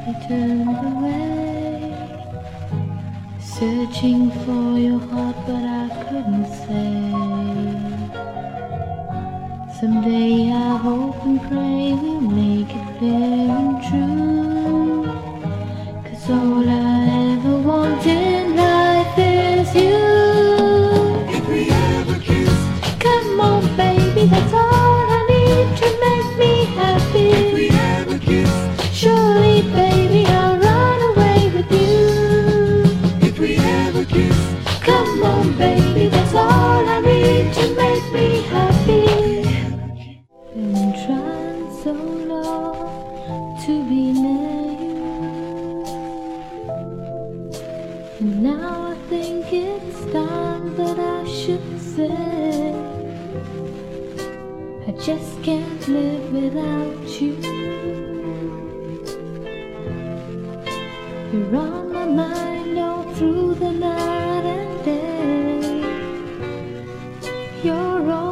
I turned away, searching for your heart, but I couldn't say. Someday I hope and pray we'll make it fair and true, 'cause all I ever want in life is you. If we ever kissed, Come on baby, that's all I need to make me if happy. we ever kissed, Surely baby I'll run away with you. if we ever kissed, Come on baby, that's all I need to make me happy. Been trying so long to be near you, and now I think it's time that I should say I just can't live without you. You're on my mind all through the night and day. You're all